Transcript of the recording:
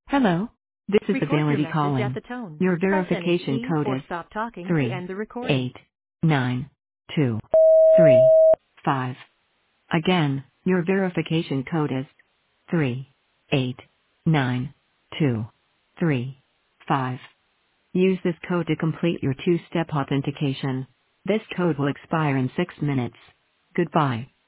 Hello. This is Record your Fidelity message at calling. the tone. Your Press any verification key code or is stop talking to three end the recording. eight nine two three five. Again, your verification code is 389235. Use this code to complete your two-step authentication. This code will expire in 6 minutes. Goodbye.